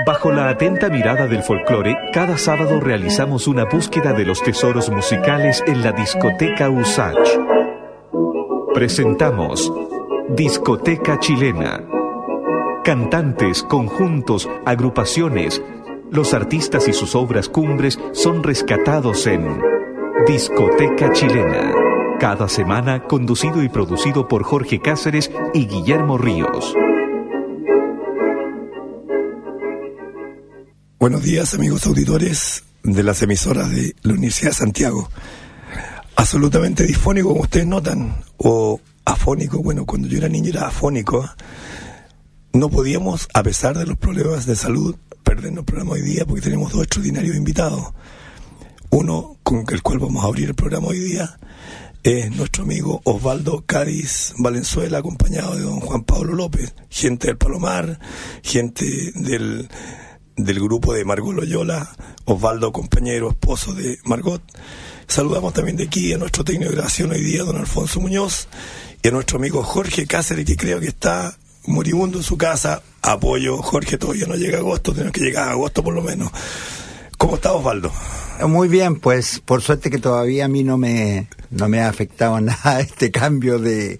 Bajo la atenta mirada del folclore, cada sábado realizamos una búsqueda de los tesoros musicales en la discoteca Usach. Presentamos Discoteca Chilena. Cantantes, conjuntos, agrupaciones, los artistas y sus obras cumbres son rescatados en Discoteca Chilena. Cada semana conducido y producido por Jorge Cáceres y Guillermo Ríos. Buenos días, amigos auditores de las emisoras de la Universidad de Santiago. Absolutamente disfónico, como ustedes notan, o afónico. Bueno, cuando yo era niño era afónico. No podíamos, a pesar de los problemas de salud, perdernos el programa hoy día porque tenemos dos extraordinarios invitados. Uno con el cual vamos a abrir el programa hoy día es nuestro amigo Osvaldo Cádiz Valenzuela, acompañado de don Juan Pablo López, gente del Palomar, gente del grupo de Margot Loyola, Osvaldo, compañero, esposo de Margot. Saludamos también de aquí a nuestro técnico de grabación hoy día, don Alfonso Muñoz, y a nuestro amigo Jorge Cáceres, que creo que está moribundo en su casa. Apoyo, Jorge, todavía no llega agosto, tenemos que llegar a agosto por lo menos. ¿Cómo está, Osvaldo? Muy bien, pues por suerte que todavía a mí no me ha afectado nada este cambio de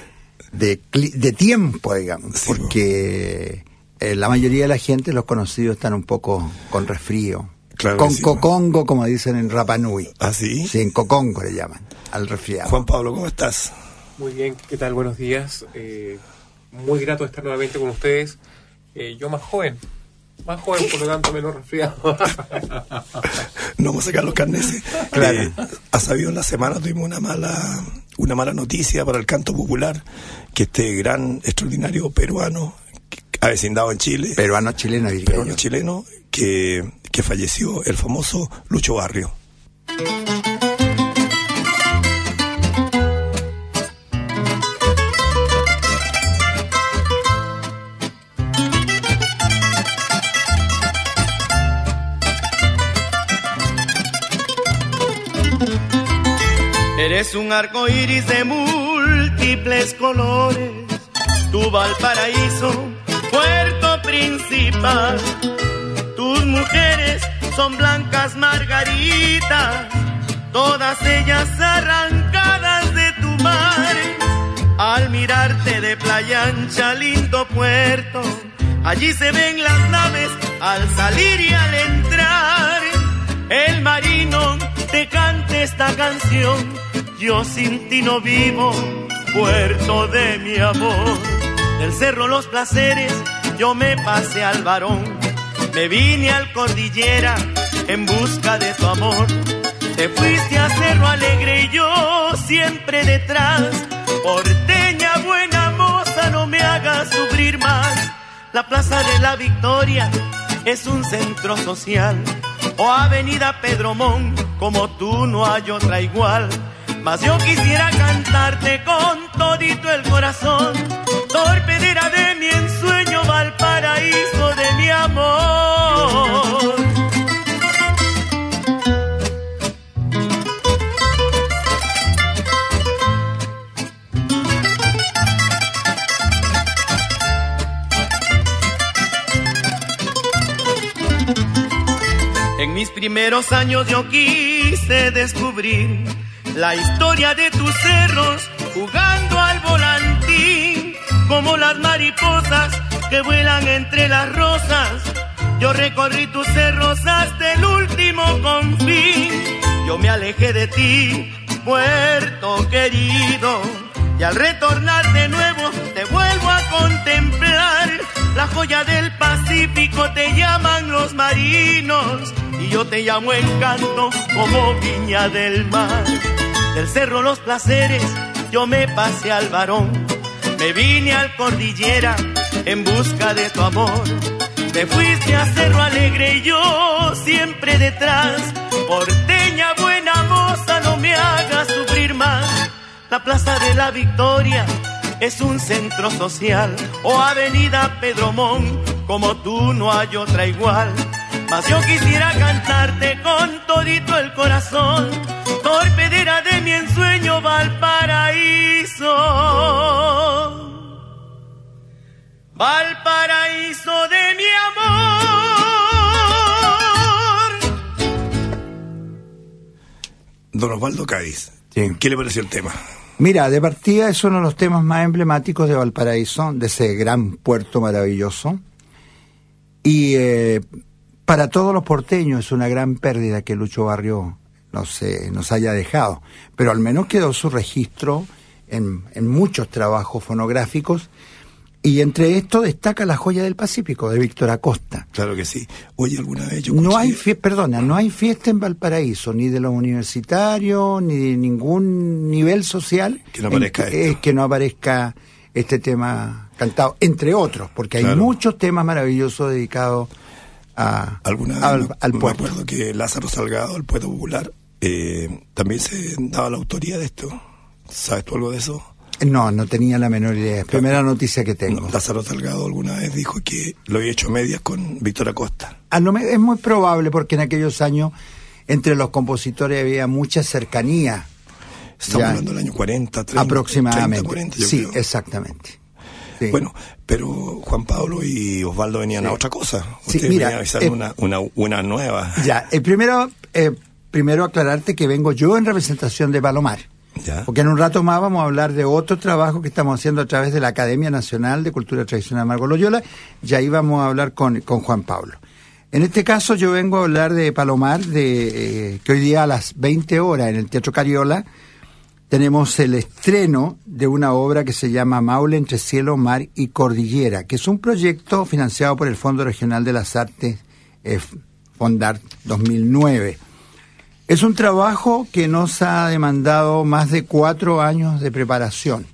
tiempo, digamos, sí, porque la mayoría de la gente, los conocidos, están un poco con resfrío. Claro, con cocongo, como dicen en Rapa Nui. ¿Ah, sí? Sí, en cocongo le llaman al resfriado. Juan Pablo, ¿cómo estás? Muy bien, ¿qué tal? Buenos días. Muy grato de estar nuevamente con ustedes. Yo más joven, por lo tanto menos resfriado. No vamos a sacar los carneses. Claro. Ha sabido, en la semana tuvimos una mala noticia para el canto popular, que este gran, extraordinario peruano, avecindado en Chile, peruano-chileno, que falleció, el famoso Lucho Barrio. Eres un arco iris de múltiples colores, tu Valparaíso, puerto principal. Tus mujeres son blancas margaritas, todas ellas arrancadas de tu mar. Al mirarte de playa ancha, lindo puerto, allí se ven las naves al salir y al entrar. El marino te canta esta canción: yo sin ti no vivo, puerto de mi amor. Del cerro Los Placeres yo me pasé al Barón, me vine al Cordillera en busca de tu amor. Te fuiste a Cerro Alegre y yo siempre detrás. Porteña buena moza, no me hagas sufrir más. La Plaza de la Victoria es un centro social, o Avenida Pedro Montt, como tú no hay otra igual. Mas yo quisiera cantarte con todito el corazón, torpedera de mi ensueño, Valparaíso de mi amor. En mis primeros años yo quise descubrir la historia de tus cerros, jugando al volantín, como las mariposas que vuelan entre las rosas. Yo recorrí tus cerros hasta el último confín. Yo me alejé de ti, puerto querido, y al retornar de nuevo te vuelvo a contemplar. La joya del Pacífico te llaman los marinos, y yo te llamo Encanto, como Viña del Mar. Del cerro Los Placeres yo me pasé al Barón, me vine al Cordillera en busca de tu amor. Te fuiste a Cerro Alegre y yo siempre detrás. Porteña buena moza, no me hagas sufrir más. La Plaza de la Victoria es un centro social, o Avenida Pedro Montt, como tú no hay otra igual. Mas yo quisiera cantarte con todito el corazón, torpedera de mi ensueño, Valparaíso, Valparaíso de mi amor. Don Osvaldo Cádiz, sí. ¿Qué le pareció el tema? Mira, de partida es uno de los temas más emblemáticos de Valparaíso, de ese gran puerto maravilloso. Y para todos los porteños es una gran pérdida que Lucho Barrios nos haya dejado. Pero al menos quedó su registro en muchos trabajos fonográficos. Y entre esto destaca La joya del Pacífico, de Víctor Acosta. Claro que sí. Oye, alguna vez yo escuché... no hay fiesta en Valparaíso, ni de los universitarios, ni de ningún nivel social que no aparezca que no aparezca este tema cantado, entre otros, porque hay muchos temas maravillosos dedicados al puerto. Me acuerdo que Lázaro Salgado, el poeta popular, también se daba la autoría de esto. ¿Sabes tú algo de eso? No tenía la menor idea. Primera noticia que tengo. Lázaro Salgado alguna vez dijo que lo había hecho a medias con Víctor Acosta. Es muy probable, porque en aquellos años entre los compositores había mucha cercanía. Estamos hablando del año 40, 30. Aproximadamente. 30, 40, sí, creo. Exactamente. Sí. Bueno, pero Juan Pablo y Osvaldo venían a otra cosa. Ustedes venían a avisar una nueva. Ya, primero aclararte que vengo yo en representación de Palomar. Ya. Porque en un rato más vamos a hablar de otro trabajo que estamos haciendo a través de la Academia Nacional de Cultura Tradicional Margot Loyola, y ahí vamos a hablar con Juan Pablo. En este caso yo vengo a hablar de Palomar, que hoy día a las 20 horas en el Teatro Cariola tenemos el estreno de una obra que se llama Maule entre cielo, mar y cordillera, que es un proyecto financiado por el Fondo Regional de las Artes, Fondart 2009. Es un trabajo que nos ha demandado más de 4 años de preparación.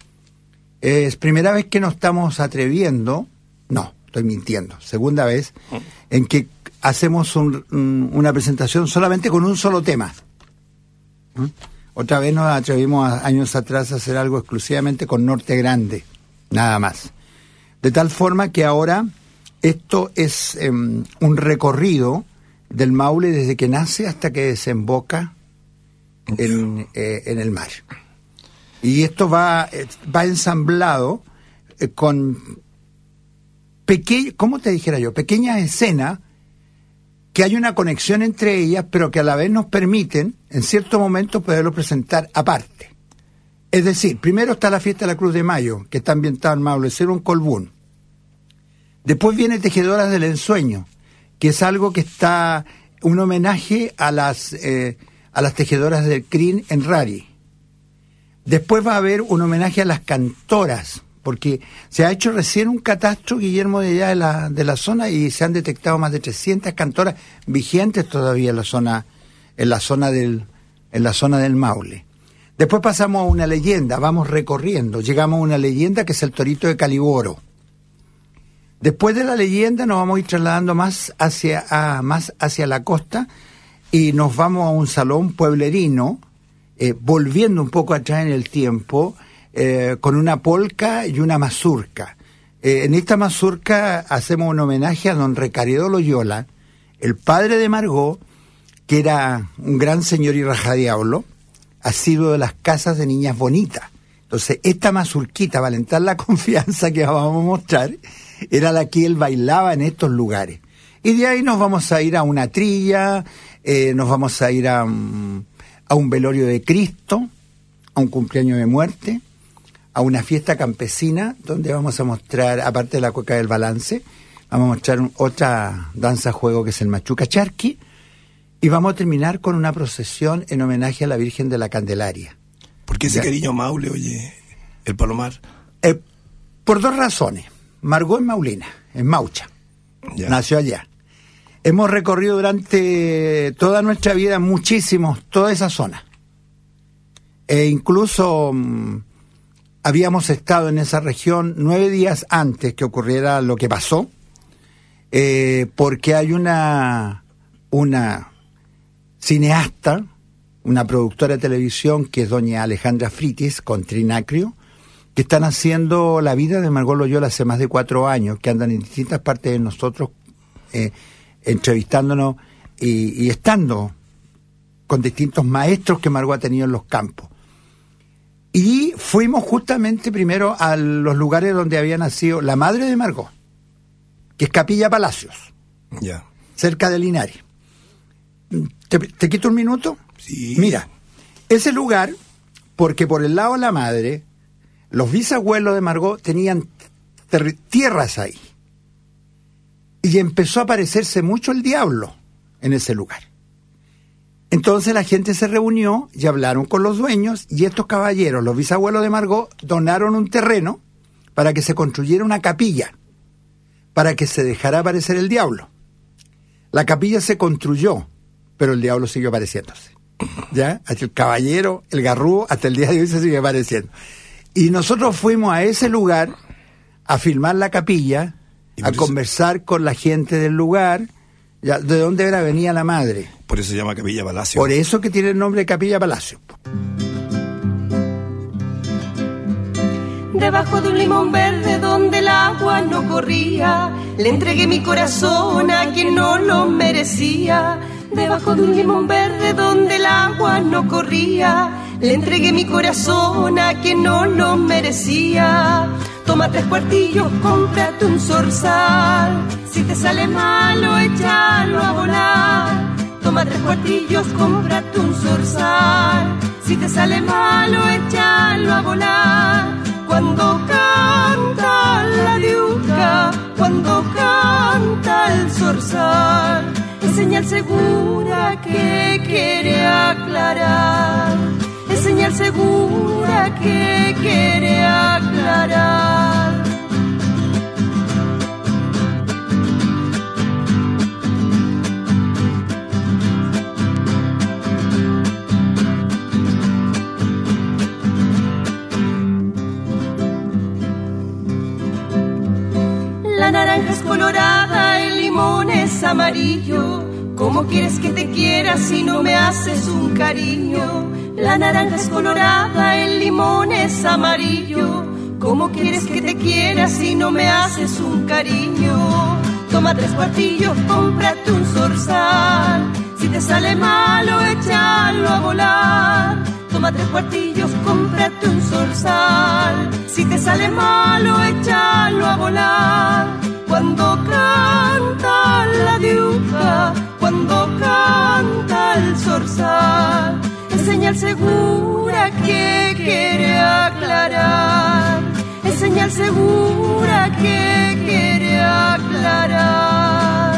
Es primera vez que nos estamos atreviendo, no, estoy mintiendo, segunda vez, en que hacemos una presentación solamente con un solo tema. Otra vez nos atrevimos años atrás a hacer algo exclusivamente con Norte Grande, nada más. De tal forma que ahora esto es un recorrido del Maule desde que nace hasta que desemboca en el mar. Y esto va ensamblado con ¿cómo te dijera yo? Pequeñas escenas que hay una conexión entre ellas, pero que a la vez nos permiten, en cierto momento, poderlo presentar aparte. Es decir, primero está la fiesta de la Cruz de Mayo, que está ambientada en Maule, ser un colbún. Después viene Tejedoras del Ensueño, que es algo que está un homenaje a las tejedoras del CRIN en Rari. Después va a haber un homenaje a las cantoras, porque se ha hecho recién un catastro, Guillermo, de allá de la zona, y se han detectado más de 300 cantoras vigentes todavía en la zona del Maule. Después pasamos a una leyenda, vamos recorriendo, llegamos a una leyenda que es el Torito de Caliboro. Después de la leyenda nos vamos a ir trasladando más hacia la costa y nos vamos a un salón pueblerino, volviendo un poco atrás en el tiempo, con una polca y una mazurca. En esta mazurca hacemos un homenaje a don Recaredo Loyola, el padre de Margot, que era un gran señor y rajadiablo, asiduo de las casas de niñas bonitas. Entonces, esta mazurquita, para alentar la confianza que vamos a mostrar, era la que él bailaba en estos lugares. Y de ahí nos vamos a ir a una trilla, nos vamos a ir a un velorio de Cristo, a un cumpleaños de muerte, a una fiesta campesina, donde vamos a mostrar, aparte de la cueca del balance, vamos a mostrar otra danza-juego que es el Machuca Charqui, y vamos a terminar con una procesión en homenaje a la Virgen de la Candelaria. ¿Por qué ese cariño Maule, oye, el Palomar? Por 2 razones. Margot es maulina, es maucha, nació allá. Hemos recorrido durante toda nuestra vida toda esa zona. E incluso habíamos estado en esa región 9 días antes que ocurriera lo que pasó, porque hay una cineasta, una productora de televisión que es doña Alejandra Fritis, con Trinacrio, que están haciendo la vida de Margot Loyola hace más de 4 años, que andan en distintas partes de nosotros, entrevistándonos y estando con distintos maestros que Margot ha tenido en los campos. Y fuimos justamente primero a los lugares donde había nacido la madre de Margot, que es Capilla Palacios, cerca de Linares. ¿Te quito un minuto? Sí. Mira, Ese lugar, porque por el lado de la madre, los bisabuelos de Margot tenían tierras ahí. Y empezó a aparecerse mucho el diablo en ese lugar. Entonces la gente se reunió y hablaron con los dueños, y estos caballeros, los bisabuelos de Margot, donaron un terreno para que se construyera una capilla, para que se dejara aparecer el diablo. La capilla se construyó, pero el diablo siguió apareciéndose. ¿Ya? Hasta el caballero, el garrúo, hasta el día de hoy se sigue apareciendo. Y nosotros fuimos a ese lugar a filmar la capilla, a conversar con la gente del lugar, ya, de dónde venía la madre. Por eso se llama Capilla Palacio. Por eso que tiene el nombre de Capilla Palacio. Debajo de un limón verde donde el agua no corría, le entregué mi corazón a quien no lo merecía. Debajo de un limón verde donde el agua no corría, le entregué mi corazón a quien no lo merecía. Toma 3 cuartillos, cómprate un zorzal, si te sale malo, échalo a volar. Toma 3 cuartillos, cómprate un zorzal, si te sale malo, échalo a volar. Cuando canta la diuca, cuando canta el zorzal, es señal segura que quiere aclarar, es señal segura que quiere aclarar. La naranja es colorada, el limón es amarillo. ¿Cómo quieres que te quiera si no me haces un cariño? La naranja es colorada, el limón es amarillo. ¿Cómo quieres que te quiera si no me haces un cariño? Toma 3 cuartillos, cómprate un zorzal, si te sale malo, échalo a volar. Toma 3 cuartillos, cómprate un zorzal, si te sale malo, échalo a volar. Cuando canta la diuca, cuando canta el zorzal, es señal segura que quiere aclarar, es señal segura que quiere aclarar.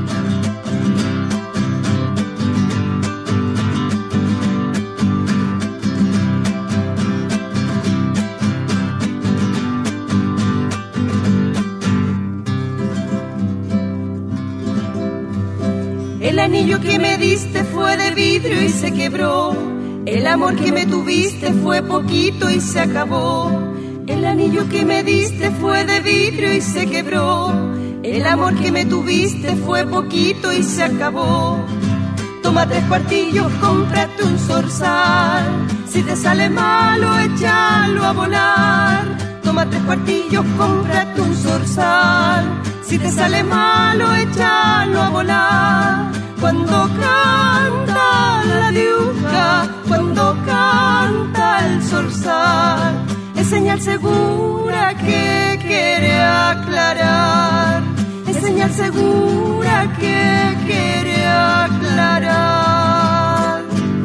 El anillo que me diste fue de vidrio y se quebró. El amor que me tuviste fue poquito y se acabó. El anillo que me diste fue de vidrio y se quebró. El amor que me tuviste fue poquito y se acabó. Toma 3 cuartillos, cómprate un zorzal, si te sale malo, échalo a volar. Toma 3 cuartillos, cómprate un zorzal, si te sale malo, échalo a volar. Cuando canta la diuca, cuando canta el zorzal, es señal segura que quiere aclarar, es señal segura que quiere aclarar.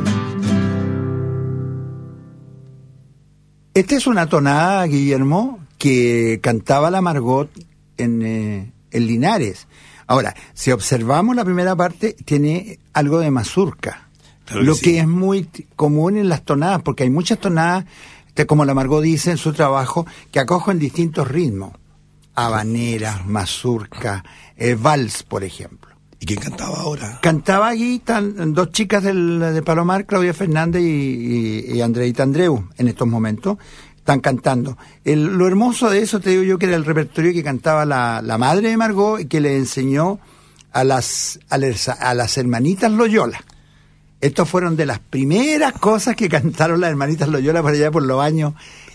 Esta es una tonada, Guillermo, que cantaba la Margot en Linares. Ahora, si observamos la primera parte, tiene algo de mazurca, claro lo que es muy común en las tonadas, porque hay muchas tonadas, como la Margot dice en su trabajo, que acogen distintos ritmos, habaneras, mazurca, vals, por ejemplo. ¿Y quién cantaba ahora? Cantaba aquí 2 chicas de Palomar, Claudia Fernández y Andreita Andreu, en estos momentos. Están cantando. Lo hermoso de eso, te digo yo, que era el repertorio que cantaba la madre de Margot y que le enseñó a las hermanitas Loyola. Estos fueron de las primeras cosas que cantaron las hermanitas Loyola por allá por los años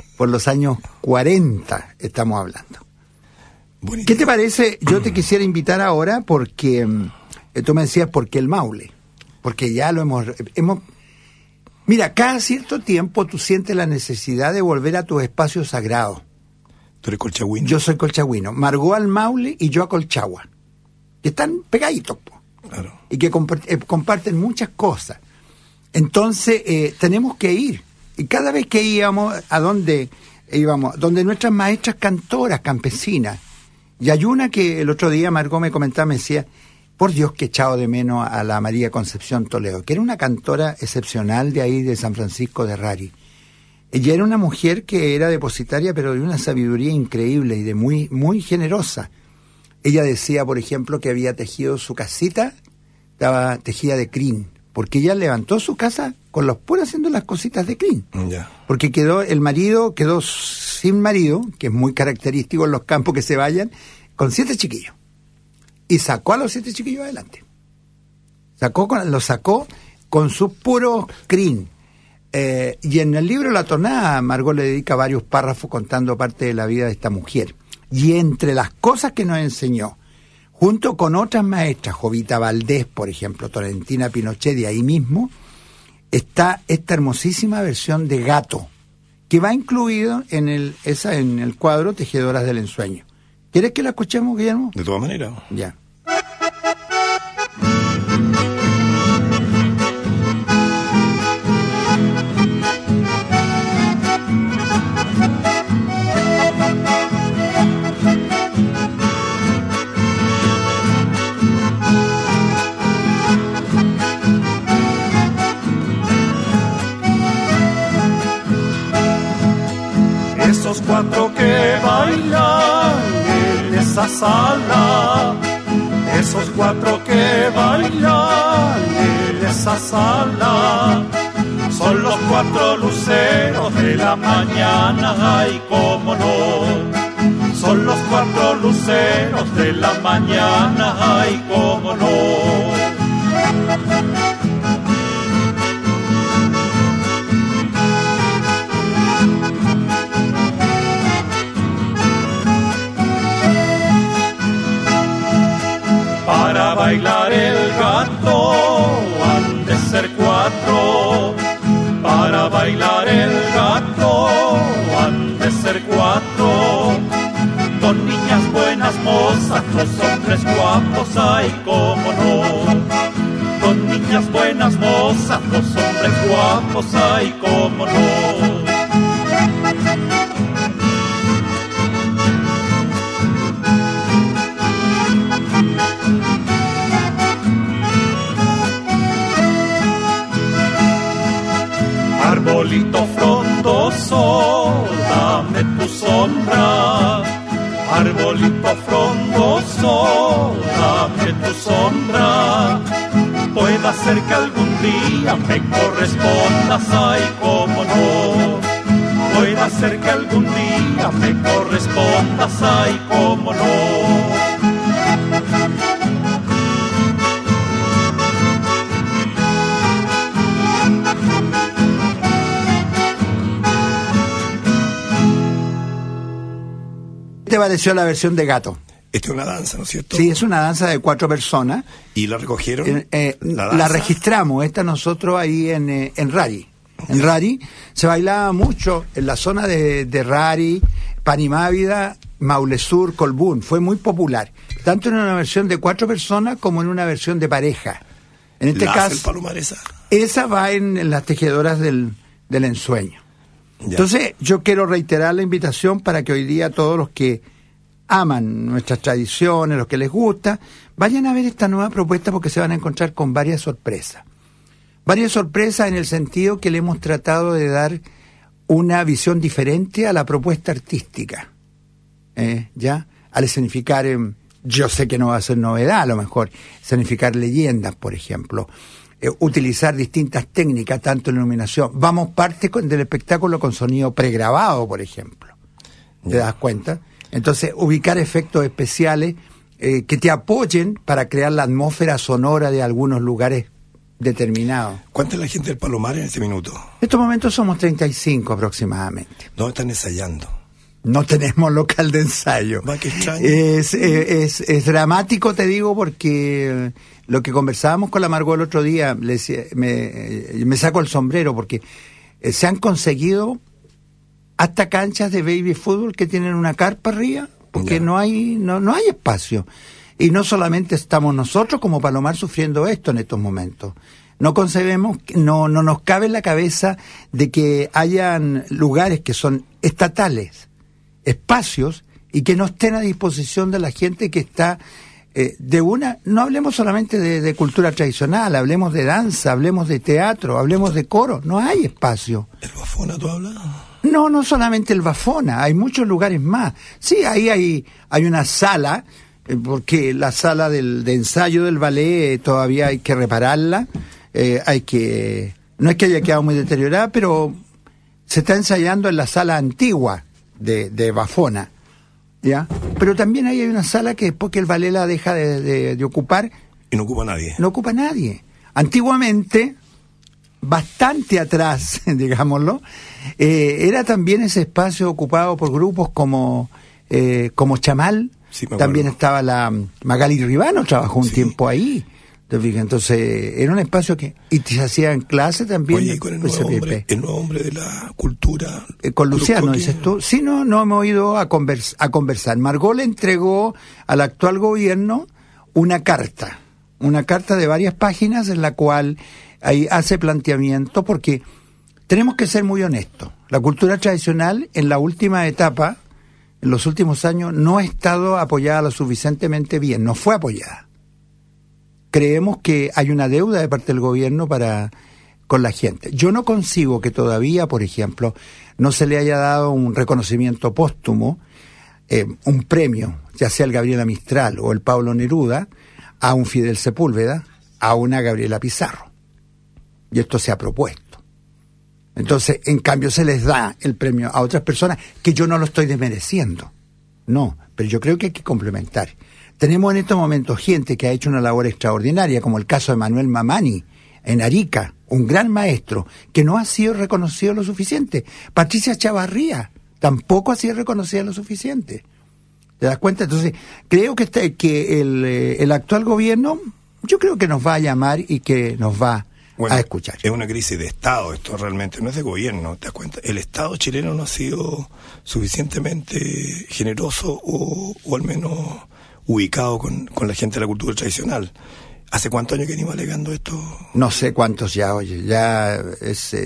40, estamos hablando. Bonito. ¿Qué te parece? Yo te quisiera invitar ahora porque tú me decías, ¿por qué el Maule? Porque ya lo hemos Mira, cada cierto tiempo tú sientes la necesidad de volver a tus espacios sagrados. ¿Tú eres colchagüino? Yo soy colchagüino. Margot al Maule y yo a Colchagua. Que están pegaditos, po. Claro. Y que comparten muchas cosas. Entonces, tenemos que ir. Y cada vez que íbamos, donde nuestras maestras cantoras, campesinas. Y hay una que el otro día Margot me comentaba, me decía, por Dios que he echado de menos a la María Concepción Toledo, que era una cantora excepcional de ahí, de San Francisco de Rari. Ella era una mujer que era depositaria, pero de una sabiduría increíble y de muy, muy generosa. Ella decía, por ejemplo, que había tejido su casita, estaba tejida de crin, porque ella levantó su casa con los puros haciendo las cositas de crin. Ya. Porque el marido quedó sin marido, que es muy característico en los campos que se vayan, con 7 chiquillos. Y sacó a los 7 chiquillos adelante. Los sacó con sus puros crin. Y en el libro La Tonada, Margot le dedica varios párrafos contando parte de la vida de esta mujer. Y entre las cosas que nos enseñó, junto con otras maestras, Jovita Valdés, por ejemplo, Tolentina Pinochet, de ahí mismo, está esta hermosísima versión de Gato, que va incluido en el cuadro Tejedoras del Ensueño. ¿Quieres que la escuchemos, Guillermo? De todas maneras. Ya. Esos 4 que bailan en esa sala, esos 4 que bailan en esa sala, son los 4 luceros de la mañana, ay cómo no, son los 4 luceros de la mañana, ay cómo no. Para bailar el gato han de ser 4. Para bailar el gato han de ser 4. 2 niñas buenas mozas, 2 hombres guapos, ay cómo no. 2 niñas buenas mozas, 2 hombres guapos, ay cómo no. Arbolito frondoso, dame tu sombra. Arbolito frondoso, dame tu sombra. Pueda ser que algún día me correspondas, ay cómo no. Pueda ser que algún día me correspondas, ay cómo no. ¿Qué te pareció la versión de Gato? Esta es una danza, ¿no es cierto? Sí, es una danza de 4 personas. ¿Y la recogieron? La registramos, esta nosotros ahí en Rari. En Rari se bailaba mucho en la zona de Rari, Panimávida, Maule Sur, Colbún. Fue muy popular, tanto en una versión de 4 personas como en una versión de pareja. En este caso, el Palomar esa va en las tejedoras del ensueño. Ya. Entonces, yo quiero reiterar la invitación para que hoy día todos los que aman nuestras tradiciones, los que les gusta, vayan a ver esta nueva propuesta porque se van a encontrar con varias sorpresas. Varias sorpresas en el sentido que le hemos tratado de dar una visión diferente a la propuesta artística. ¿Ya? Al escenificar, yo sé que no va a ser novedad a lo mejor, escenificar leyendas, por ejemplo. Utilizar distintas técnicas, tanto en iluminación. Vamos parte del espectáculo con sonido pregrabado, por ejemplo. ¿Te das cuenta? Entonces, ubicar efectos especiales que te apoyen para crear la atmósfera sonora de algunos lugares determinados. ¿Cuánta es la gente del Palomar en este minuto? En estos momentos somos 35 aproximadamente. ¿Dónde están ensayando? No tenemos local de ensayo. Va, qué extraño. Es dramático, te digo, porque lo que conversábamos con la Margot el otro día, le decía, me saco el sombrero, porque se han conseguido hasta canchas de baby fútbol que tienen una carpa arriba, porque no hay espacio. Y no solamente estamos nosotros como Palomar sufriendo esto en estos momentos. No concebemos, no nos cabe en la cabeza de que hayan lugares que son estatales, espacios, y que no estén a disposición de la gente que está no hablemos solamente de cultura tradicional, hablemos de danza, hablemos de teatro, hablemos de coro, no hay espacio. ¿El Bafona tú hablas? No solamente el Bafona, hay muchos lugares más. Sí, ahí hay una sala, porque la sala de ensayo del ballet todavía hay que repararla, no es que haya quedado muy deteriorada, pero se está ensayando en la sala antigua de Bafona, ¿ya? Pero también ahí hay una sala que después que el ballet la deja de ocupar... Y no ocupa nadie. No ocupa nadie. Antiguamente, bastante atrás, digámoslo, era también ese espacio ocupado por grupos como Chamal. Sí, también estaba la Magali Ribano, trabajó un tiempo ahí. Entonces, era un espacio que... Y se hacía en clase también. Oye, con el nuevo hombre de la cultura... con Luciano, dices tú. Sí, no hemos ido a conversar. Margot le entregó al actual gobierno una carta de varias páginas en la cual ahí hace planteamiento, porque tenemos que ser muy honestos. La cultura tradicional, en la última etapa, en los últimos años, no ha estado apoyada lo suficientemente bien, no fue apoyada. Creemos que hay una deuda de parte del gobierno con la gente. Yo no consigo que todavía, por ejemplo, no se le haya dado un reconocimiento póstumo, un premio, ya sea el Gabriela Mistral o el Pablo Neruda, a un Fidel Sepúlveda, a una Gabriela Pizarro. Y esto se ha propuesto. Entonces, en cambio, se les da el premio a otras personas, que yo no lo estoy desmereciendo. No, pero yo creo que hay que complementar. Tenemos en estos momentos gente que ha hecho una labor extraordinaria, como el caso de Manuel Mamani, en Arica, un gran maestro, que no ha sido reconocido lo suficiente. Patricia Chavarría tampoco ha sido reconocida lo suficiente. ¿Te das cuenta? Entonces, creo que el actual gobierno, yo creo que nos va a llamar y que nos va a escuchar. Es una crisis de Estado esto realmente, no es de gobierno, ¿te das cuenta? El Estado chileno no ha sido suficientemente generoso o al menos ubicado con la gente de la cultura tradicional. ¿Hace cuántos años que venimos alegando esto? No sé cuántos ya, oye, ya es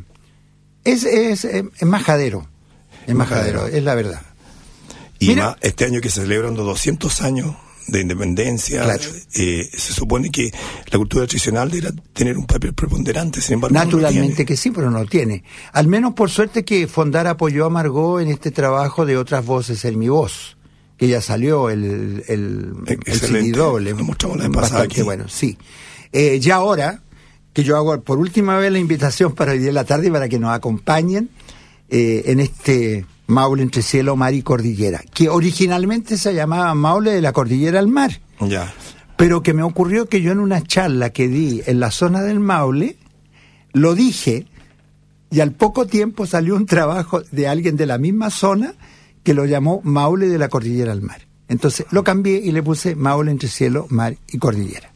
majadero. Es majadero, es la verdad. Y más, este año que se celebran 200 años de independencia, claro. Se supone que la cultura tradicional debería tener un papel preponderante, sin embargo naturalmente no que sí, pero no lo tiene. Al menos por suerte que Fondar apoyó a Margot en este trabajo de Otras Voces en mi voz, que ya salió el CD doble. Lo mostramos la vez pasada aquí. Bueno, sí. Ya ahora, que yo hago por última vez la invitación para hoy día en la tarde para que nos acompañen en este Maule entre cielo, mar y cordillera, que originalmente se llamaba Maule de la cordillera al mar. Ya. Pero que me ocurrió que yo en una charla que di en la zona del Maule, lo dije, y al poco tiempo salió un trabajo de alguien de la misma zona que lo llamó Maule de la cordillera al mar. Entonces lo cambié y le puse Maule entre cielo, mar y cordillera.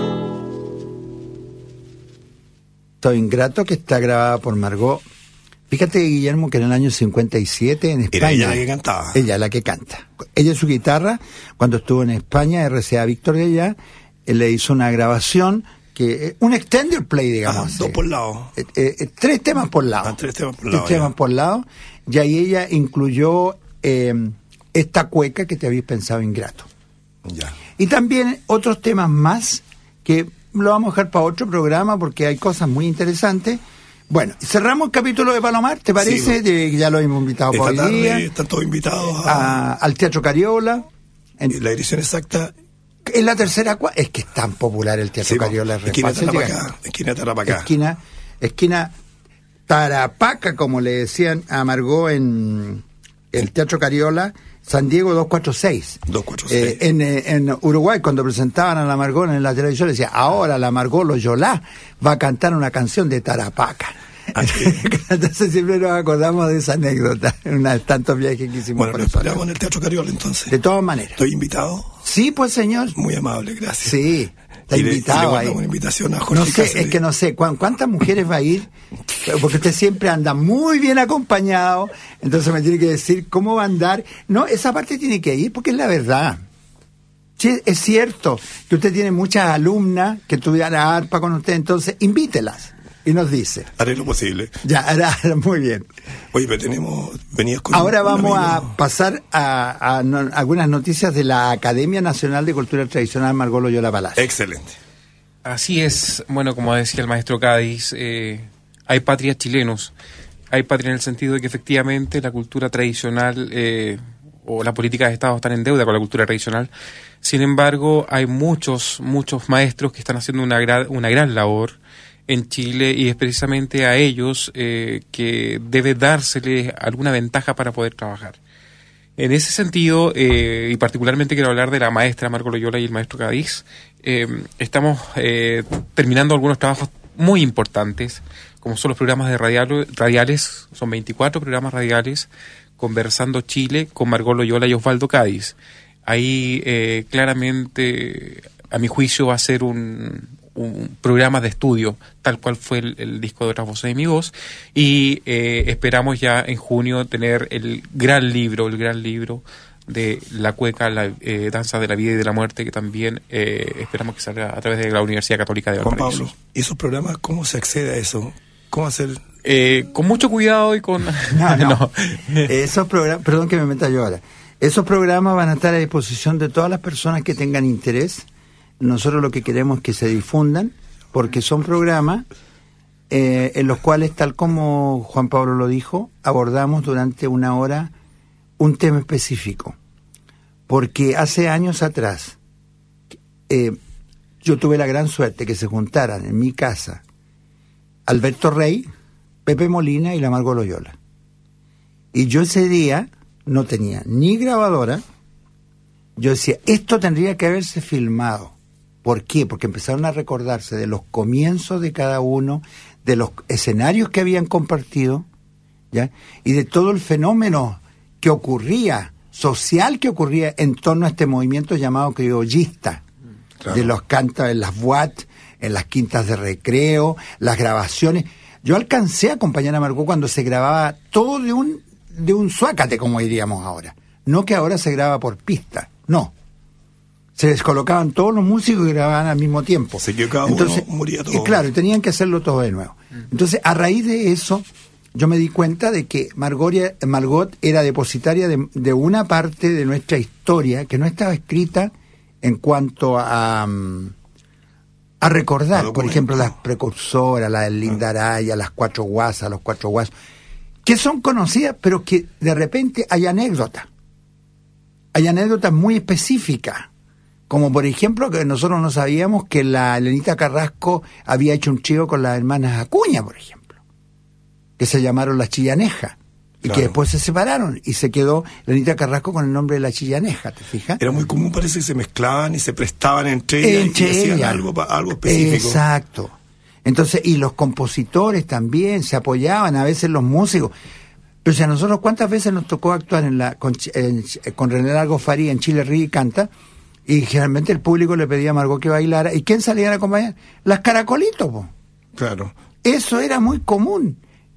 Ingrato, que está grabada por Margot Fíjate, Guillermo, que en el año 57 en España... Era ella la que cantaba. Ella la que canta. Ella en su guitarra, cuando estuvo en España, RCA Víctor de allá, él le hizo una grabación, un extended play, digamos. 2 por lado. 3 temas por lado. 3 temas por lado. 3 temas por lado. Y ahí ella incluyó esta cueca que te habéis pensado ingrato. Ya. Y también otros temas más que lo vamos a dejar para otro programa porque hay cosas muy interesantes. Bueno, cerramos el capítulo de Palomar, ¿te parece? Sí, ya lo hemos invitado por hoy día. Están todos invitados al Teatro Cariola. La dirección exacta. En la tercera es que es tan popular el Teatro Cariola. Esquina Tarapacá. Esquina Tarapaca, como le decían a Margot en el Teatro Cariola, San Diego 246. 246. En Uruguay, cuando presentaban a la Margot en la televisión, decía, ahora la Margot Loyola va a cantar una canción de Tarapaca. Entonces siempre nos acordamos de esa anécdota, una de tantos viajes que hicimos. Bueno, nos esperamos en el Teatro Cariola entonces. De todas maneras. ¿Estoy invitado? Sí, pues señor. Muy amable, gracias. Sí, está invitado ahí. Una invitación a Jorge no sé, Cáceres. es que no sé, ¿cuántas mujeres va a ir? Porque usted siempre anda muy bien acompañado, entonces me tiene que decir cómo va a andar. No, esa parte tiene que ir porque es la verdad. Sí, es cierto que usted tiene muchas alumnas que estudian arpa con usted, entonces invítelas. Y nos dice. Haré lo posible. Ya, muy bien. Oye, pero venías con... Ahora vamos a pasar a algunas noticias de la Academia Nacional de Cultura Tradicional Margot Loyola Palacio. Excelente. Así es. Bueno, como decía el maestro Cádiz, hay patrias chilenos. Hay patria en el sentido de que efectivamente la cultura tradicional o la política de Estado están en deuda con la cultura tradicional. Sin embargo, hay muchos maestros que están haciendo una gran labor en Chile, y es precisamente a ellos que debe dárseles alguna ventaja para poder trabajar. En ese sentido, y particularmente quiero hablar de la maestra Margot Loyola y el maestro Cádiz, estamos terminando algunos trabajos muy importantes, como son los programas de radiales, son 24 programas radiales, Conversando Chile, con Margot Loyola y Osvaldo Cádiz. Ahí claramente, a mi juicio, va a ser un programa de estudio, tal cual fue el disco de Otras Voces de mi Voz, y esperamos ya en junio tener el gran libro de la cueca, la danza de la vida y de la muerte, que también esperamos que salga a través de la Universidad Católica de Valparaíso. Juan Pablo, ¿y esos programas cómo se accede a eso? ¿Cómo hacer? Con mucho cuidado y con... No. Esos programas, perdón que me meta yo ahora, esos programas van a estar a disposición de todas las personas que tengan interés. Nosotros lo que queremos es que se difundan, porque son programas en los cuales, tal como Juan Pablo lo dijo, abordamos durante una hora un tema específico. Porque hace años atrás yo tuve la gran suerte que se juntaran en mi casa Alberto Rey, Pepe Molina y la Margot Loyola. Y yo ese día no tenía ni grabadora. Yo decía, esto tendría que haberse filmado. ¿Por qué? Porque empezaron a recordarse de los comienzos de cada uno, de los escenarios que habían compartido, ¿ya? Y de todo el fenómeno que ocurría, social que ocurría en torno a este movimiento llamado criollista, claro, de los cantos en las boates, en las quintas de recreo, las grabaciones. Yo alcancé a acompañar a Margot cuando se grababa todo de un suácate, como diríamos ahora. No que ahora se graba por pista, no. Se les colocaban todos los músicos y grababan al mismo tiempo. Se equivocaba uno, moría todo. Y claro, y tenían que hacerlo todo de nuevo. Entonces, a raíz de eso, yo me di cuenta de que Margot era depositaria de una parte de nuestra historia que no estaba escrita en cuanto a recordar, por ejemplo, las precursoras, la de Linda Araya, las cuatro guasas, los cuatro guasos, que son conocidas, pero que de repente hay anécdotas. Hay anécdotas muy específicas. Como por ejemplo que nosotros no sabíamos que la Elenita Carrasco había hecho un trío con las hermanas Acuña, por ejemplo, que se llamaron las Chillanejas, y claro, que después se separaron y se quedó Elenita Carrasco con el nombre de la Chillaneja, ¿te fijas? Era muy común, parece que se mezclaban y se prestaban entre ellas y hacían algo específico. Exacto. Entonces, y los compositores también se apoyaban, a veces los músicos. Pero si a nosotros, ¿cuántas veces nos tocó actuar con René Largo Faría en Chile Ríe y Canta? Y generalmente el público le pedía a Margot que bailara. ¿Y quién salía a acompañar? Las Caracolitos, po. Claro. Eso era muy común.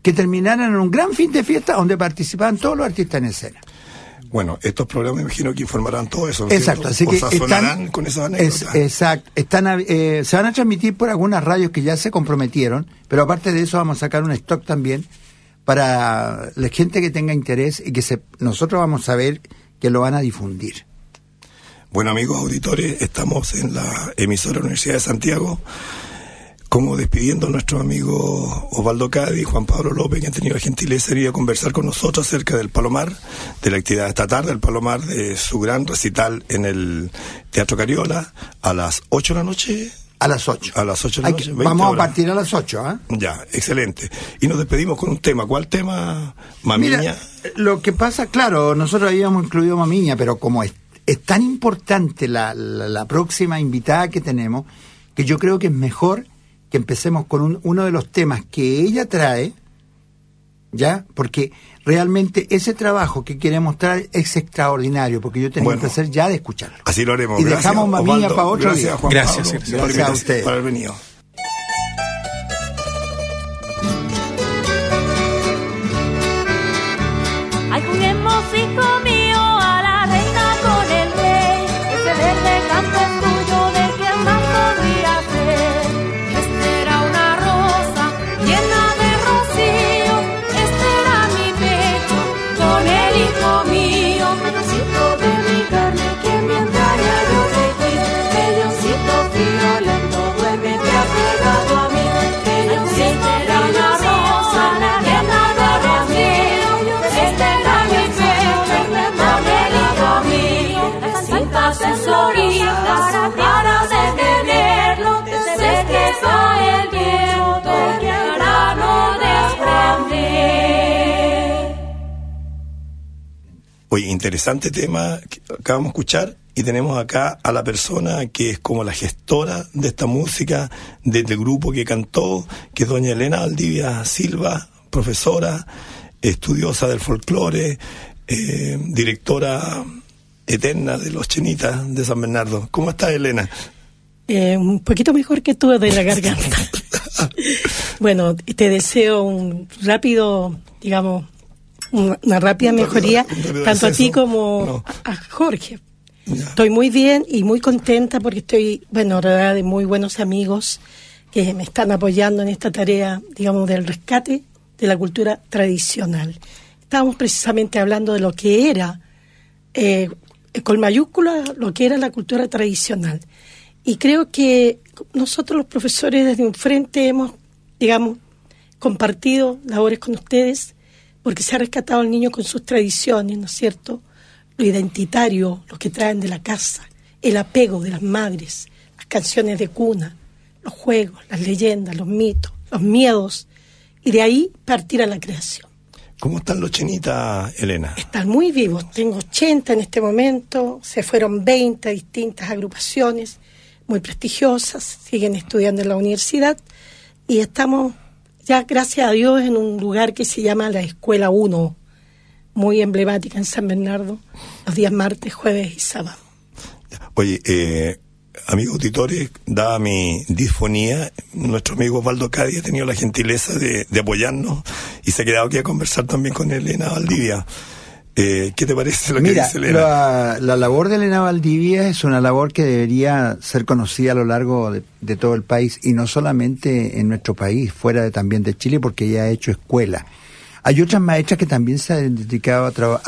que terminaran en un gran fin de fiesta donde participaban todos los artistas en escena. Bueno, estos programas me imagino que informarán todo eso, ¿no? Exacto, así que sonarán con esas anécdotas. Exacto, se van a transmitir por algunas radios que ya se comprometieron, pero aparte de eso vamos a sacar un stock también para la gente que tenga interés y que nosotros vamos a ver que lo van a difundir. Bueno, amigos auditores, estamos en la emisora Universidad de Santiago, como despidiendo a nuestros amigos Osvaldo Cádiz y Juan Pablo López, que han tenido la gentileza de ir a conversar con nosotros acerca del Palomar, de la actividad de esta tarde del Palomar, de su gran recital en el Teatro Cariola a las 8 de la noche. A las 8. A las 8 de la noche. Vamos a partir a las 8, ¿eh? Ya, excelente. Y nos despedimos con un tema. ¿Cuál tema, Mamiña? Mira, lo que pasa, claro, nosotros habíamos incluido Mamiña, pero como es tan importante la próxima invitada que tenemos, que yo creo que es mejor que empecemos con uno de los temas que ella trae, ¿ya? Porque realmente ese trabajo que quiere mostrar es extraordinario, porque yo tenía el placer ya de escucharlo. Así lo haremos. Y gracias, dejamos Mamiña Osvaldo, para otro gracias, día. Juan Gracias, Pablo, gracias a usted por haber venido. Ay, juguemos, hijo mío, a la reina con el rey. Ese verde canto es tuyo, ¿de quién más podría ser? Este era una rosa llena de rocío. Este era mi pecho con el hijo mío. Pedacito de mi carne, quien me entraña yo te cuido. Peñoncito violento, duérmete apegado a mí. Peñoncito era una rosa llena de rocío. Este era mi pecho con el hijo mío. Las cintas en floridas para detenerlo. Desde que va el viento para no desprender. Oye, interesante tema que acabamos de escuchar, y tenemos acá a la persona que es como la gestora de esta música, del grupo que cantó, que es doña Elena Valdivia Silva, profesora, estudiosa del folclore, directora eterna de los Chenitas de San Bernardo. ¿Cómo estás, Elena? Un poquito mejor que tú de la garganta. Bueno, te deseo un rápido, digamos, una rápida mejoría, tanto a ti como a Jorge. Ya. Estoy muy bien y muy contenta porque estoy, rodeada de muy buenos amigos que me están apoyando en esta tarea, digamos, del rescate de la cultura tradicional. Estábamos precisamente hablando de lo que era, con mayúsculas, lo que era la cultura tradicional. Y creo que nosotros los profesores desde un frente hemos, digamos, compartido labores con ustedes, porque se ha rescatado al niño con sus tradiciones, ¿no es cierto? Lo identitario, lo que traen de la casa, el apego de las madres, las canciones de cuna, los juegos, las leyendas, los mitos, los miedos, y de ahí partir a la creación. ¿Cómo están los Chenitas, Elena? Están muy vivos, tengo 80 en este momento, se fueron 20 distintas agrupaciones muy prestigiosas, siguen estudiando en la universidad, y estamos ya, gracias a Dios, en un lugar que se llama la Escuela 1, muy emblemática en San Bernardo, los días martes, jueves y sábado. Oye, amigos auditores, dada mi disfonía, nuestro amigo Osvaldo Cádiz ha tenido la gentileza de apoyarnos y se ha quedado aquí a conversar también con Elena Valdivia. ¿Qué te parece lo que dice Elena? La labor de Elena Valdivia es una labor que debería ser conocida a lo largo de todo el país, y no solamente en nuestro país, fuera también de Chile, porque ella ha hecho escuela. Hay otras maestras que también se han dedicado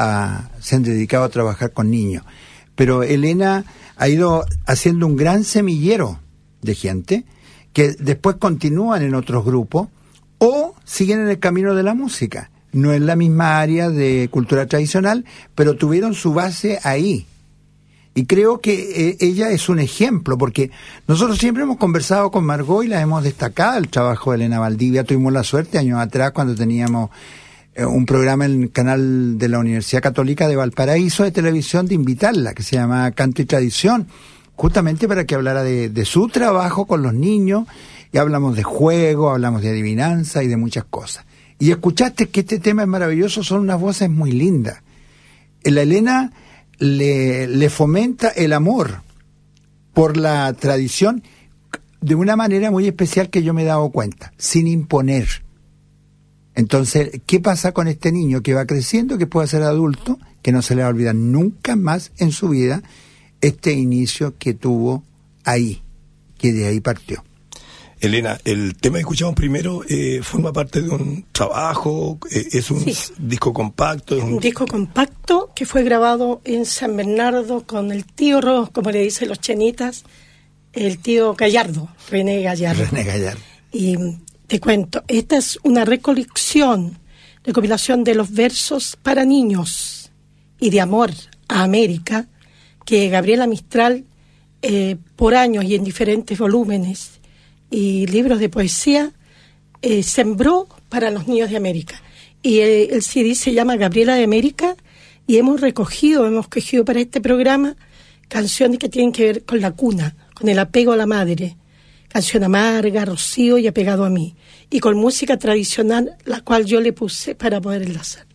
a trabajar con niños, pero Elena ha ido haciendo un gran semillero de gente que después continúan en otros grupos o siguen en el camino de la música. No es la misma área de cultura tradicional, pero tuvieron su base ahí. Y creo que ella es un ejemplo, porque nosotros siempre hemos conversado con Margot y la hemos destacado el trabajo de Elena Valdivia. Tuvimos la suerte años atrás, cuando teníamos un programa en el canal de la Universidad Católica de Valparaíso de televisión, de invitarla, que se llama Canto y Tradición, justamente para que hablara de su trabajo con los niños, y hablamos de juego, hablamos de adivinanza y de muchas cosas. Y escuchaste que este tema es maravilloso, son unas voces muy lindas. La Elena le fomenta el amor por la tradición de una manera muy especial que yo me he dado cuenta, sin imponer. Entonces, ¿qué pasa con este niño que va creciendo, que puede ser adulto, que no se le va a olvidar nunca más en su vida este inicio que tuvo ahí, que de ahí partió? Elena, el tema que escuchamos primero forma parte de un trabajo, es un disco compacto. Un disco compacto que fue grabado en San Bernardo con el tío Ros, como le dicen los chenitas, el tío Gallardo, René Gallardo. Y te cuento, esta es una recopilación de los versos para niños y de amor a América que Gabriela Mistral, por años y en diferentes volúmenes y libros de poesía, sembró para los niños de América. Y el CD se llama Gabriela de América, y hemos cogido para este programa canciones que tienen que ver con la cuna, con el apego a la madre, Canción Amarga, Rocío y Apegado a mí, y con música tradicional, la cual yo le puse para poder enlazar.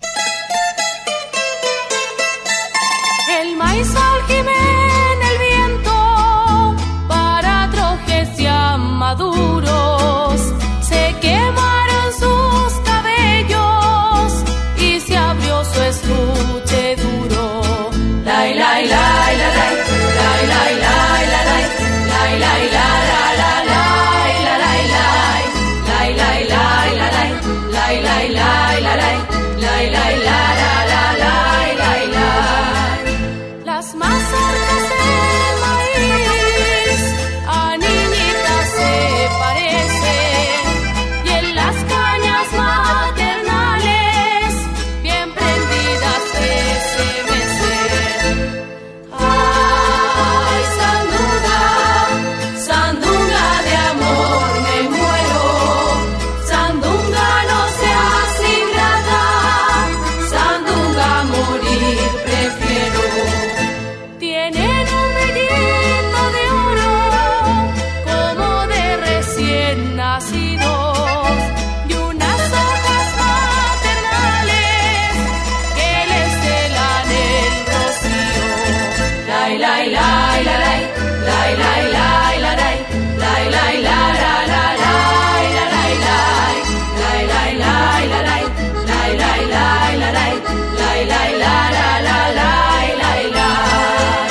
El maizal gime en el viento para trojes ya maduros. Se quemaron sus cabellos y se abrió su estuche duro. Lai, lai, lai, la, lai, lai, lai, lai, la, lai, lai, lai, la, la, la, lai, la, lai, lai, lai, lai, lai, la, lai, lai, lai, lai, la, lai, lai, lai, la, la, la, lai, lai, lai. Las mazorcas de maíz a niñitas se parecen, y en las cañas maternales bien prendidas de se mecen. Ay, sandunga, sandunga de amor me muero, sandunga no seas ingrata, sandunga morir prefiero. Tienen un vellito de oro como de recién nacidos y unas hojas maternales que les celan el rocío. Lai, lai, lai, la, lai, lai, lai, lai, la, lai, lai, lai, la, la, la, lai, la, lai, lai, lai, lai, lai, la, lai, lai, lai, lai, la, lai, lai, lai, la, la, la, lai, lai, lai.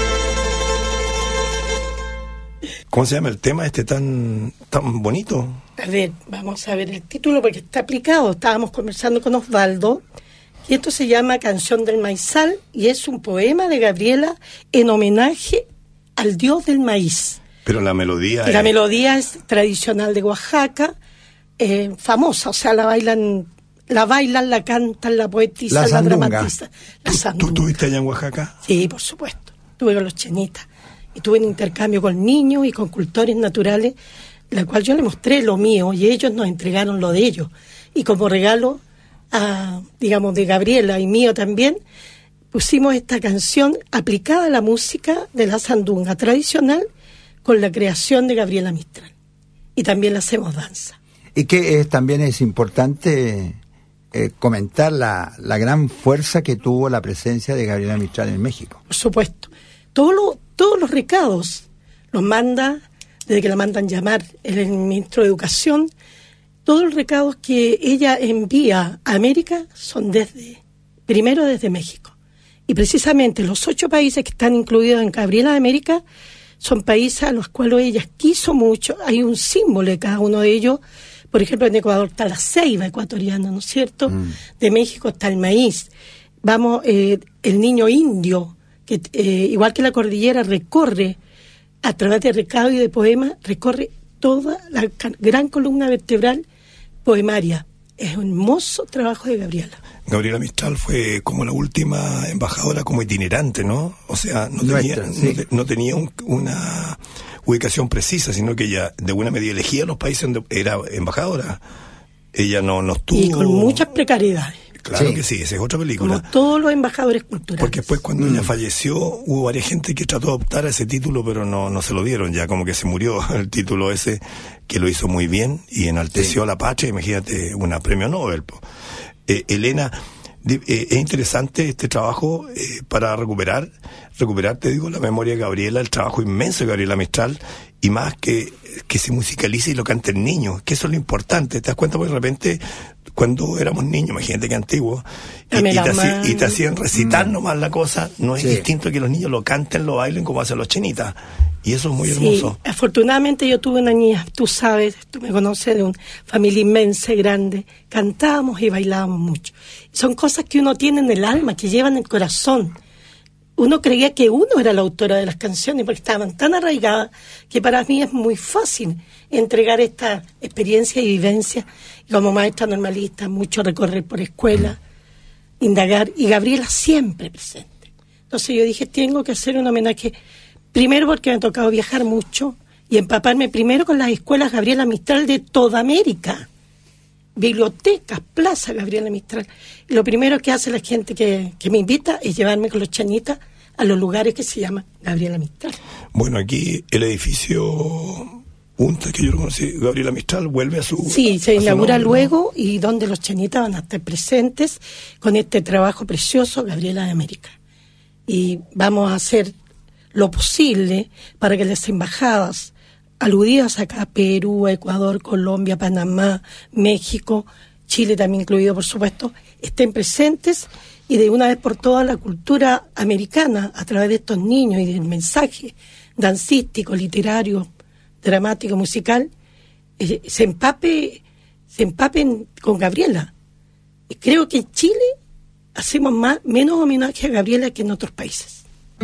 ¿Cómo se llama el tema tan bonito? A ver, vamos a ver el título porque está aplicado. Estábamos conversando con Osvaldo y esto se llama Canción del Maizal y es un poema de Gabriela en homenaje al dios del maíz. Pero la melodía La melodía es tradicional de Oaxaca, famosa, o sea, la bailan, la cantan, la poetizan, la dramatizan. La ¿Tú sandunga. estuviste allá en Oaxaca? Sí, por supuesto. Estuve con los chenitas. Y tuve un intercambio con niños y con cultores naturales, la cual yo les mostré lo mío y ellos nos entregaron lo de ellos. Y como regalo, digamos, de Gabriela y mío también, pusimos esta canción aplicada a la música de la sandunga tradicional con la creación de Gabriela Mistral. Y también le hacemos danza. Y que también es importante comentar la gran fuerza que tuvo la presencia de Gabriela Mistral en México. Por supuesto. Todos los recados los manda, desde que la mandan llamar el ministro de Educación, todos los recados que ella envía a América son primero desde México. Y precisamente los 8 países que están incluidos en Gabriela de América son países a los cuales ella quiso mucho. Hay un símbolo de cada uno de ellos. Por ejemplo, en Ecuador está la ceiba ecuatoriana, ¿no es cierto? De México está el maíz. El niño indio, que igual que la cordillera recorre, a través de recado y de poemas, recorre toda la gran columna vertebral poemaria. Es un hermoso trabajo de Gabriela. Gabriela Mistral fue como la última embajadora como itinerante, ¿no? O sea, no tenía una ubicación precisa, sino que ella de alguna medida elegía los países donde era embajadora. Ella no estuvo... Y con muchas precariedades. Claro que sí, esa es otra película. Como todos los embajadores culturales. Porque después cuando ella falleció hubo varias gente que trató de optar a ese título, pero no se lo dieron ya, como que se murió el título ese, que lo hizo muy bien y enalteció a la patria. Imagínate, una premio Nobel. Elena, es interesante este trabajo para recuperar, te digo, la memoria de Gabriela, el trabajo inmenso de Gabriela Mistral y más que se musicalice y lo cante el niño, que eso es lo importante. Te das cuenta, porque de repente, cuando éramos niños, imagínate que antiguo, y te hacían recitar nomás la cosa, no es distinto que los niños lo canten, lo bailen como hacen los chenitas. Y eso es muy hermoso. Afortunadamente yo tuve una niña, tú sabes, tú me conoces, de una familia inmensa, grande. Cantábamos y bailábamos mucho. Son cosas que uno tiene en el alma, que lleva en el corazón. Uno creía que uno era la autora de las canciones porque estaban tan arraigadas que para mí es muy fácil entregar esta experiencia y vivencia. Y como maestra normalista, mucho recorrer por escuela, indagar, y Gabriela siempre presente. Entonces yo dije, tengo que hacer un homenaje. Primero porque me ha tocado viajar mucho y empaparme primero con las escuelas Gabriela Mistral de toda América. Bibliotecas, plaza Gabriela Mistral. Y lo primero que hace la gente que me invita es llevarme con los chanitas a los lugares que se llaman Gabriela Mistral. Bueno, aquí el edificio UNTA, que yo lo conocí, Gabriela Mistral, vuelve a su... Sí, se inaugura luego, ¿no? Y donde los chanitas van a estar presentes con este trabajo precioso, Gabriela de América. Y vamos a hacer lo posible para que las embajadas aludidas acá, Perú, Ecuador, Colombia, Panamá, México, Chile también incluido, por supuesto, estén presentes, y de una vez por todas la cultura americana, a través de estos niños y del mensaje dancístico, literario, dramático, musical, se empapen con Gabriela. Y creo que en Chile hacemos menos homenaje a Gabriela que en otros países.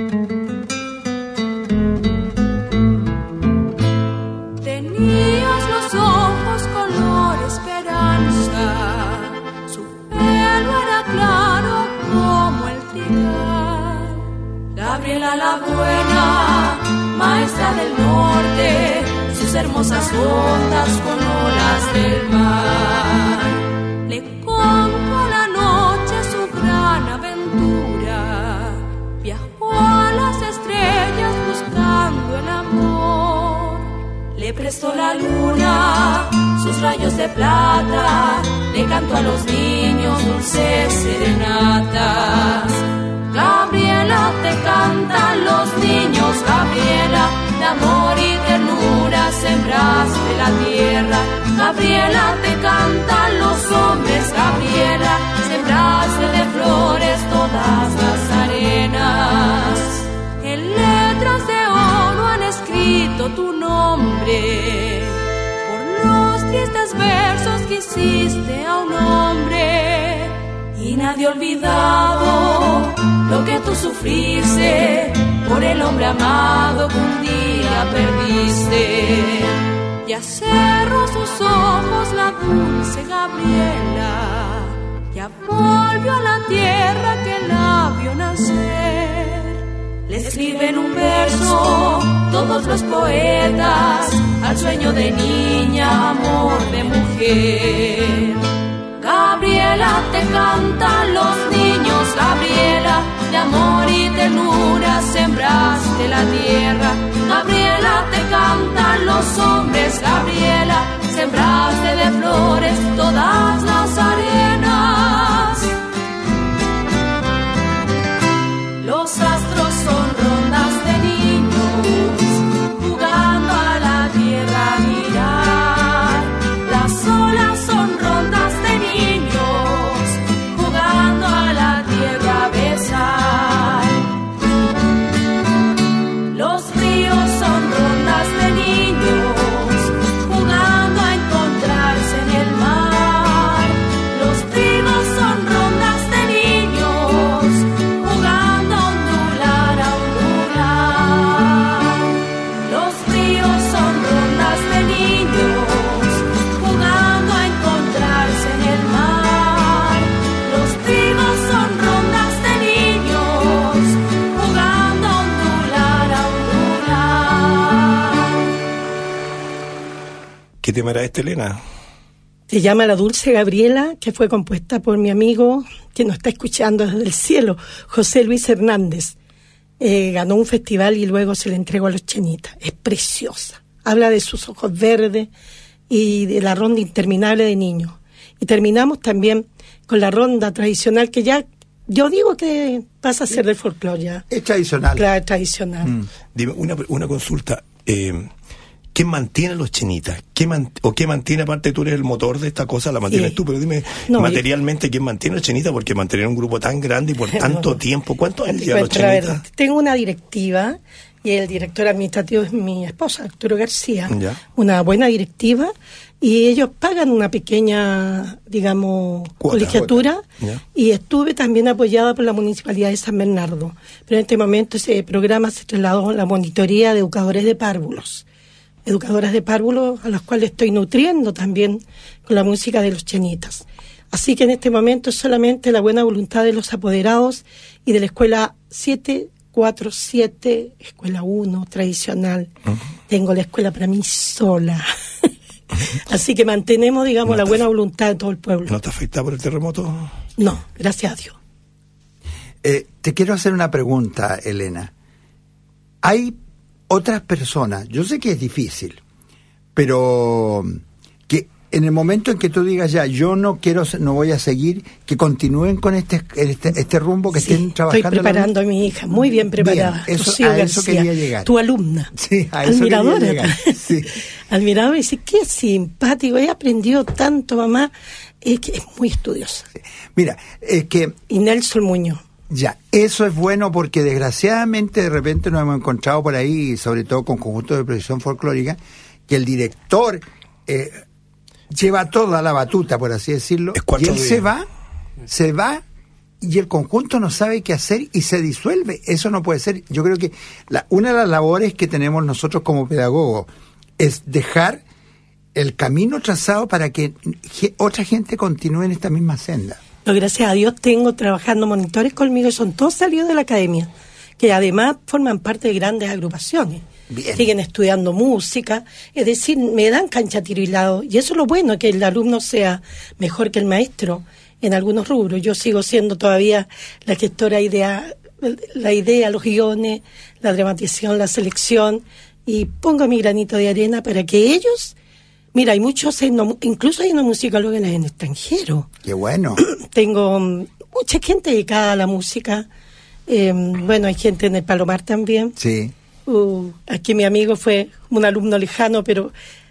Tenías los ojos color esperanza, su pelo era claro como el trigal. Gabriela la buena, maestra del norte, sus hermosas ondas con olas del mar. Le contó a la noche su gran aventura, viajó a las estrellas buscando el amor. Le prestó la luna sus rayos de plata, le cantó a los niños dulces serenatas. Gabriela, te cantan los niños, Gabriela, de amor y ternura sembraste la tierra. Gabriela, te cantan los hombres, Gabriela, sembraste de flores todas las arenas. En letras de oro han escrito tu nombre, por los tristes versos que hiciste a un hombre. Y nadie ha olvidado lo que tú sufriste por el hombre amado que un día perdiste. Ya cerró sus ojos la dulce Gabriela, ya volvió a la tierra que la vio nacer. Le escriben un verso todos los poetas al sueño de niña, amor de mujer. Gabriela, te cantan los niños, Gabriela, de amor y ternura sembraste la tierra. Gabriela, te cantan los hombres, Gabriela, sembraste de flores todas las arenas. Los astros son rondas de niños, jugando a la tierra a mirar. Las olas son rondas de niños, jugando a la tierra a besar. Los ríos son rondas de niños, jugando a encontrarse en el mar. Los trigos son rondas de niños, jugando a ondular, a ondular. Los ríos son rondas de niños, jugando a encontrarse en el mar. Los trigos son rondas de niños, jugando a ondular, a ondular. ¿Qué tema era este, Elena? Se llama La Dulce Gabriela, que fue compuesta por mi amigo que nos está escuchando desde el cielo, José Luis Hernández. Ganó un festival y luego se le entregó a los chenitas. Es preciosa. Habla de sus ojos verdes y de la ronda interminable de niños. Y terminamos también con la ronda tradicional, que ya yo digo que pasa a ser de folclore ya. Es tradicional. Claro, tradicional. Dime, una consulta. ¿Qué mantiene los chenitas? ¿Qué mantiene, aparte tú eres el motor de esta cosa, la mantienes tú, pero dime materialmente quién mantiene los chenitas, porque mantener un grupo tan grande y por tanto tiempo, ¿cuántos años llevan los chenitas? Tengo una directiva y el director administrativo es mi esposa, Arturo García, una buena directiva, y ellos pagan una pequeña, digamos, colegiatura, y estuve también apoyada por la Municipalidad de San Bernardo. Pero en este momento ese programa se trasladó a la monitoría de educadoras de párvulos a las cuales estoy nutriendo también con la música de los chenitas. Así que en este momento es solamente la buena voluntad de los apoderados y de la escuela 747, escuela 1, tradicional. Tengo la escuela para mí sola. Así que mantenemos, digamos, la buena voluntad de todo el pueblo. ¿No te afecta por el terremoto? No, gracias a Dios. Te quiero hacer una pregunta, Elena. Hay otras personas, yo sé que es difícil, pero que en el momento en que tú digas ya, yo no voy a seguir, que continúen con este rumbo, que estén trabajando. Estoy preparando a mi hija, muy bien preparada. Bien, a eso quería llegar. Tu alumna. Sí, a eso admiradora. Quería llegar. Sí. Admiradora, y dice, qué simpático, he aprendido tanto, mamá. Es que es muy estudiosa. Sí. Mira, es que... Y Nelson Muñoz. Ya, eso es bueno porque desgraciadamente de repente nos hemos encontrado por ahí, sobre todo con conjuntos de producción folclórica, que el director lleva toda la batuta, por así decirlo, y él se va y el conjunto no sabe qué hacer y se disuelve. Eso no puede ser. Yo creo que una de las labores que tenemos nosotros como pedagogos es dejar el camino trazado para que otra gente continúe en esta misma senda. Gracias a Dios tengo trabajando monitores conmigo, son todos salidos de la academia, que además forman parte de grandes agrupaciones. Bien. Siguen estudiando música, es decir, me dan cancha, tiro y lado, y eso es lo bueno, que el alumno sea mejor que el maestro en algunos rubros. Yo sigo siendo todavía la gestora la idea, los guiones, la dramatización, la selección, y pongo mi granito de arena para que ellos... Mira, hay muchos, incluso hay una musicóloga en el extranjero. ¡Qué bueno! Tengo mucha gente dedicada a la música. Bueno, hay gente en el Palomar también. Sí. Aquí mi amigo fue un alumno lejano, pero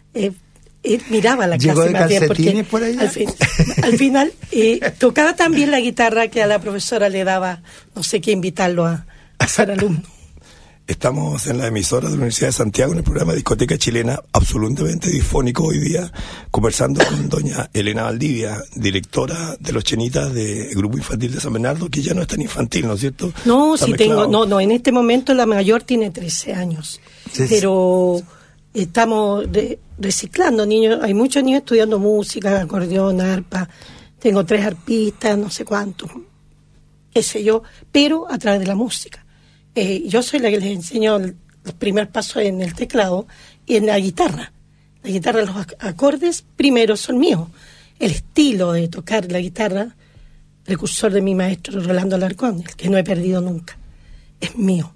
miraba la clase más bien. Porque por allá? Al final tocaba también la guitarra, que a la profesora le daba, no sé qué, invitarlo a ser alumno. Estamos en la emisora de la Universidad de Santiago, en el programa Discoteca Chilena, absolutamente difónico hoy día, conversando con doña Elena Valdivia, directora de los chenitas del Grupo Infantil de San Bernardo, que ya no es tan infantil, ¿no es cierto? No, sí tengo, no, en este momento la mayor tiene 13 años, sí, pero estamos reciclando niños, hay muchos niños estudiando música, acordeón, arpa, tengo 3 arpistas, no sé cuántos, qué sé yo, pero a través de la música. Yo soy la que les enseño los primeros pasos en el teclado y en la guitarra. La guitarra, los acordes primero son míos. El estilo de tocar la guitarra, precursor de mi maestro Rolando Alarcón, el que no he perdido nunca, es mío.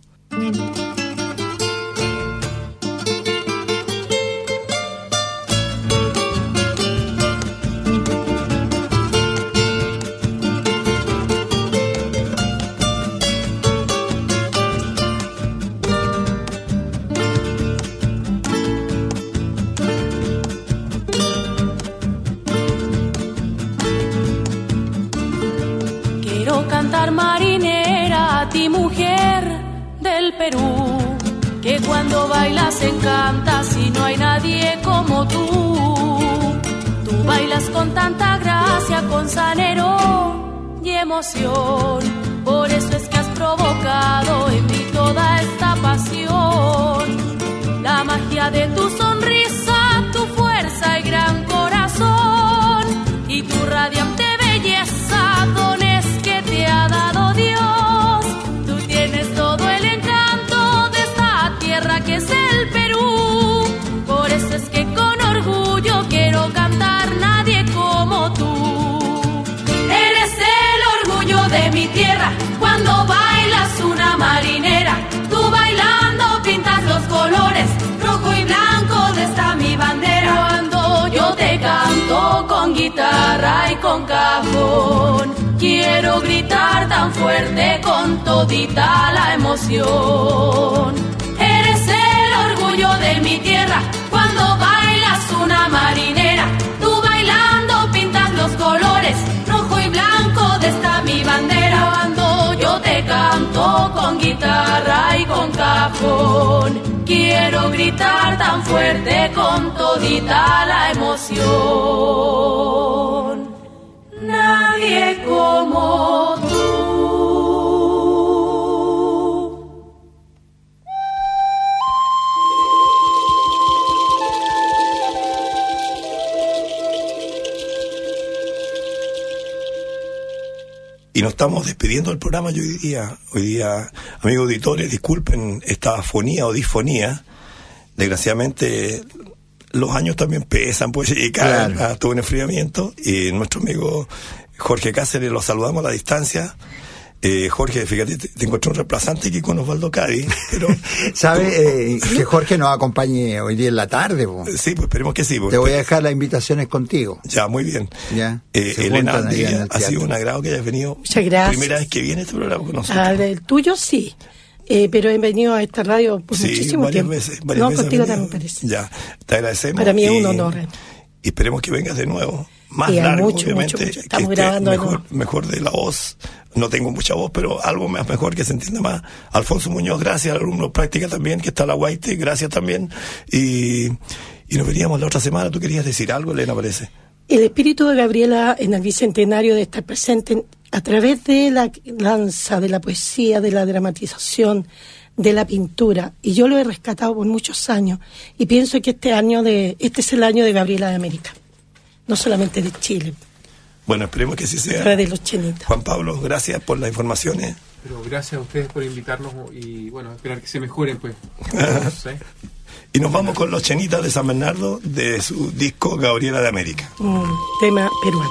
Perú, que cuando bailas encantas y no hay nadie como tú. Tú bailas con tanta gracia, con salero y emoción. Por eso es que has provocado en mí toda esta pasión. La magia de tu sonrisa, tu fuerza y gran corazón, y tu radiante belleza, dones que te ha dado Dios. Tú tienes todo el que es el Perú, por eso es que con orgullo quiero cantar nadie como tú. Eres el orgullo de mi tierra, cuando bailas una marinera, tú bailando pintas los colores, rojo y blanco de esta mi bandera. Cuando yo te canto con guitarra y con cajón, quiero gritar tan fuerte con todita la emoción. De mi tierra, una marinera, tú bailando pintas los colores, rojo y blanco de esta mi bandera. Cuando yo te canto con guitarra y con cajón, quiero gritar tan fuerte con todita la emoción. Nadie como tú. Y nos estamos despidiendo del programa hoy día, amigos auditores, disculpen esta afonía o disfonía. Desgraciadamente, los años también pesan, pues, y cada tuvo un enfriamiento. Y nuestro amigo Jorge Cáceres lo saludamos a la distancia. Jorge, fíjate, te encontré un reemplazante aquí con Osvaldo Cádiz, pero... ¿Sabe que Jorge nos acompañe hoy día en la tarde? Sí, pues esperemos que sí. Te voy a dejar las invitaciones contigo. Ya, muy bien. Ya. Elena, ha sido un agrado que hayas venido. Muchas gracias. Primera vez que viene este programa con nosotros. El tuyo sí, pero he venido a esta radio por muchísimo tiempo. Varias no, veces contigo también parece. Ya, te agradecemos. Para mí es un honor. Y esperemos que vengas de nuevo. Más y largo, mucho, obviamente. Mucho. Estamos grabando mejor de la voz. No tengo mucha voz, pero algo más mejor que se entienda más. Alfonso Muñoz, gracias. Al alumno práctica también, que está la Guaite, gracias también. Y nos veníamos la otra semana. ¿Tú querías decir algo, Elena, parece? El espíritu de Gabriela en el bicentenario de estar presente a través de la danza, de la poesía, de la dramatización, de la pintura. Y yo lo he rescatado por muchos años. Y pienso que este es el año de Gabriela de América. No solamente de Chile. Bueno, esperemos que así sea. De los chenitos. Juan Pablo, gracias por las informaciones. Pero gracias a ustedes por invitarnos y, bueno, esperar que se mejoren, pues. ¿Sí? Y nos vamos con los Chenitas de San Bernardo de su disco Gabriela de América. Un tema peruano.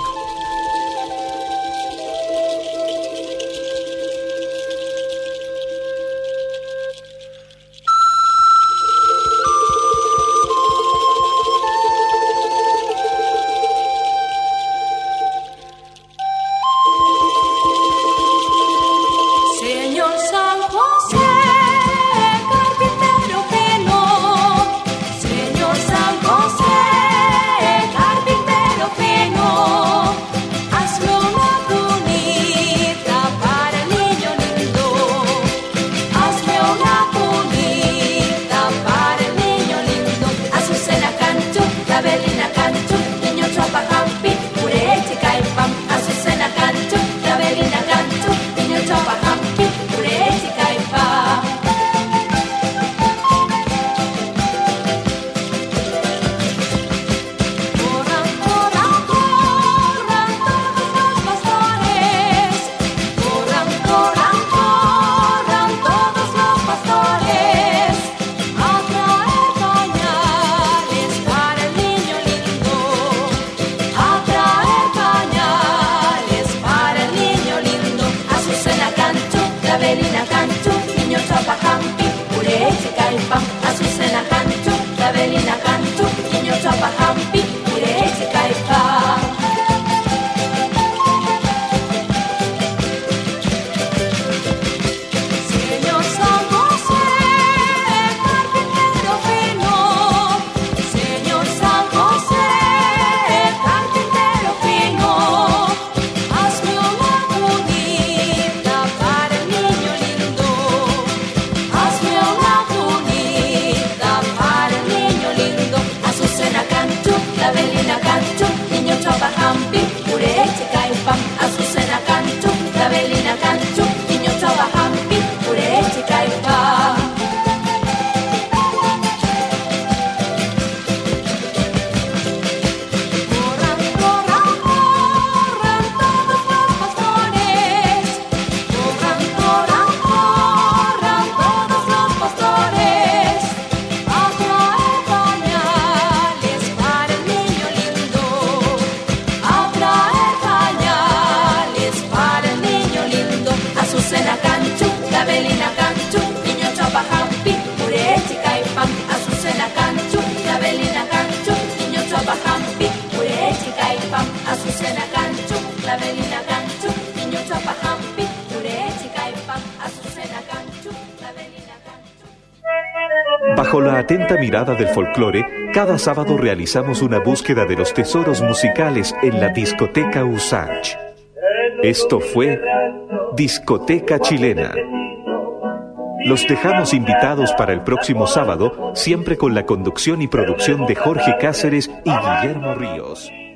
Bajo la atenta mirada del folclore, cada sábado realizamos una búsqueda de los tesoros musicales en la discoteca Usach. Esto fue Discoteca Chilena. Los dejamos invitados para el próximo sábado, siempre con la conducción y producción de Jorge Cáceres y Guillermo Ríos.